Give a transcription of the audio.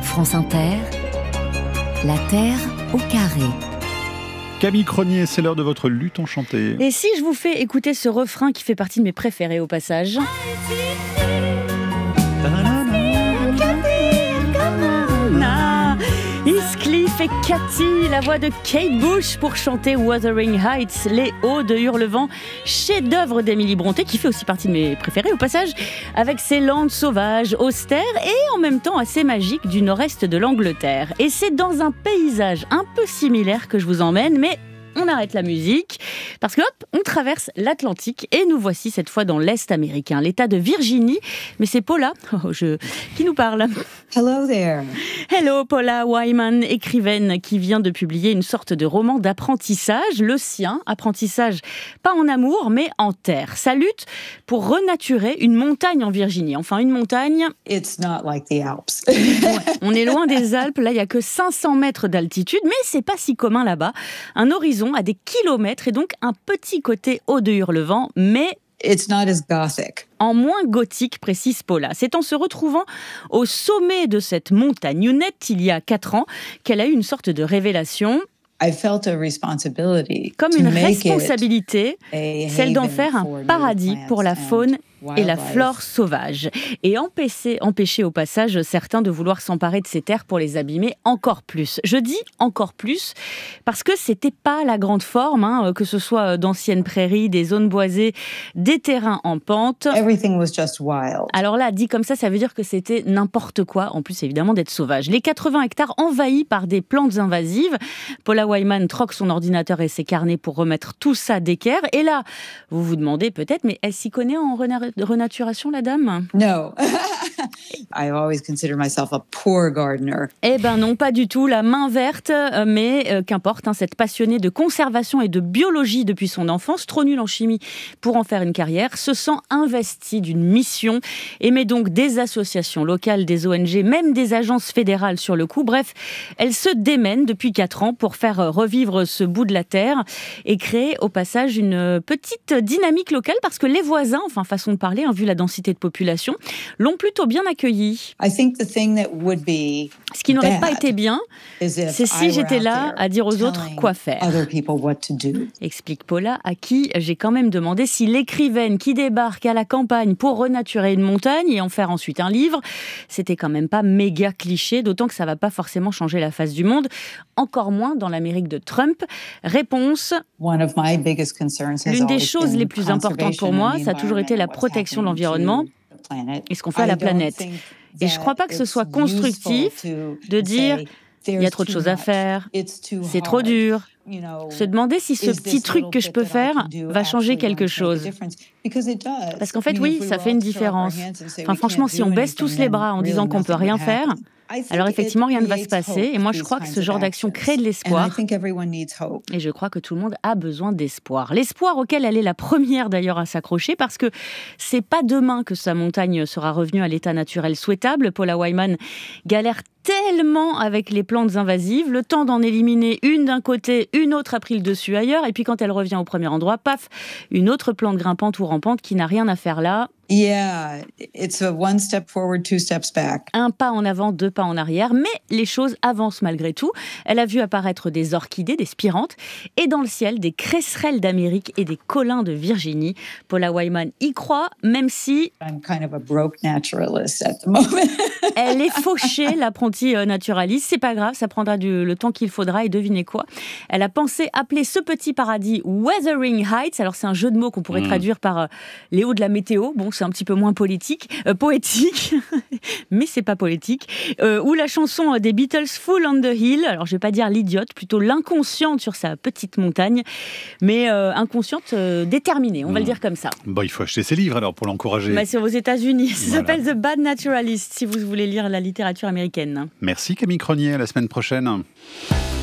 France Inter, la Terre au carré. Camille Cronier, c'est l'heure de votre lutte enchantée. Et si je vous fais écouter ce refrain qui fait partie de mes préférés au passage ? Heathcliff et Cathy, la voix de Kate Bush pour chanter Wuthering Heights, les hauts de Hurlevent, chef-d'œuvre d'Émilie Brontë, qui fait aussi partie de mes préférés au passage, avec ses landes sauvages, austères et en même temps assez magiques du nord-est de l'Angleterre. Et c'est dans un paysage un peu similaire que je vous emmène, mais on arrête la musique, parce que hop, on traverse l'Atlantique et nous voici cette fois dans l'Est américain, l'État de Virginie. Mais c'est Paula qui nous parle. Hello there. Hello, Paula Wyman, écrivaine qui vient de publier une sorte de roman d'apprentissage, le sien, apprentissage pas en amour mais en terre. Sa lutte pour renaturer une montagne en Virginie. Enfin, une montagne... It's not like the Alps. On est loin des Alpes, là il n'y a que 500 mètres d'altitude, mais c'est pas si commun là-bas. Un horizon à des kilomètres et donc un petit côté haut de Hurlevent, mais... It's not as gothic. En moins gothique, précise Paula. C'est en se retrouvant au sommet de cette montagnonnette il y a 4 ans qu'elle a eu une sorte de révélation. I felt a responsibility Comme to une make responsabilité, it a celle d'en haven faire un for paradis native pour la plants faune and et la wildlife. flore sauvage. Et empêcher au passage certains de vouloir s'emparer de ces terres pour les abîmer encore plus. Je dis encore plus parce que c'était pas la grande forme, que ce soit d'anciennes prairies, des zones boisées, des terrains en pente. Everything was just wild. Alors là, dit comme ça veut dire que c'était n'importe quoi, en plus évidemment d'être sauvage. Les 80 hectares envahis par des plantes invasives. Paula Wyman troque son ordinateur et ses carnets pour remettre tout ça d'équerre. Et là, vous vous demandez peut-être, mais elle s'y connaît en renaturation, la dame ? No. I've always considered myself a poor gardener. Eh ben non, pas du tout, la main verte, mais qu'importe, cette passionnée de conservation et de biologie depuis son enfance, trop nulle en chimie pour en faire une carrière, se sent investie d'une mission et met donc des associations locales, des ONG, même des agences fédérales sur le coup. Bref, elle se démène depuis 4 ans pour faire revivre ce bout de la terre et créer au passage une petite dynamique locale parce que les voisins, façon de parler, vu la densité de population, l'ont plutôt bien accueilli. I think the thing that would be Ce qui n'aurait pas bad été bien, is if c'est si I were j'étais out là there à dire aux autres telling quoi faire. other people what to do. Explique Paula, à qui j'ai quand même demandé si l'écrivaine qui débarque à la campagne pour renaturer une montagne et en faire ensuite un livre, c'était quand même pas méga cliché, d'autant que ça va pas forcément changer la face du monde, encore moins dans l'Amérique de Trump. Réponse, One of my biggest concerns has l'une des always choses been les plus importantes pour moi, ça a toujours été la protection de l'environnement et ce qu'on fait à la planète. Et je crois pas que ce soit constructif de dire il y a trop de choses à faire, c'est trop dur. Se demander si ce petit truc que je peux faire va changer quelque chose. Parce qu'en fait, oui, ça fait une différence. Franchement, si on baisse tous les bras en disant qu'on peut rien faire, alors effectivement, rien ne va se passer. Et moi, je crois que ce genre d'action crée de l'espoir. Et je crois que tout le monde a besoin d'espoir. L'espoir auquel elle est la première d'ailleurs à s'accrocher, parce que c'est pas demain que sa montagne sera revenue à l'état naturel souhaitable. Paula Wyman galère tellement avec les plantes invasives, le temps d'en éliminer une d'un côté, une autre a pris le dessus ailleurs, et puis quand elle revient au premier endroit, paf, une autre plante grimpante ou rampante qui n'a rien à faire là. Yeah, it's a one step forward, 2 steps back. Un pas en avant, 2 pas en arrière, mais les choses avancent malgré tout. Elle a vu apparaître des orchidées, des spirantes, et dans le ciel, des cresserelles d'Amérique et des collins de Virginie. Paula Wyman y croit, même si... I'm kind of a broke naturalist at the moment. Elle est fauchée, l'apprentie naturaliste. C'est pas grave, ça prendra le temps qu'il faudra. Et devinez quoi ? Elle a pensé appeler ce petit paradis Wuthering Heights. Alors c'est un jeu de mots qu'on pourrait traduire par les hauts de la météo. Bon, c'est un petit peu moins poétique, mais c'est pas poétique. Ou la chanson des Beatles Fool on the Hill. Alors je vais pas dire l'idiote, plutôt l'inconsciente sur sa petite montagne, mais inconsciente déterminée. On va le dire comme ça. Bon, il faut acheter ses livres alors pour l'encourager. C'est aux États-Unis. Ça Voilà. s'appelle The Bad Naturalist si vous voulez lire la littérature américaine. Merci Camille Cronier, à la semaine prochaine.